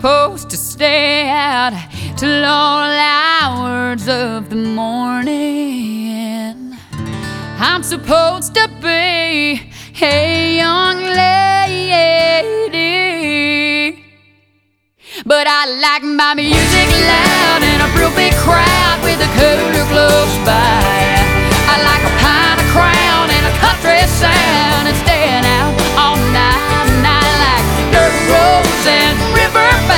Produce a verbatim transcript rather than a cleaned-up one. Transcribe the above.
supposed to stay out till all hours of the morning. I'm supposed to be a young lady, but I like my music loud and a real big crowd with a cooler close by.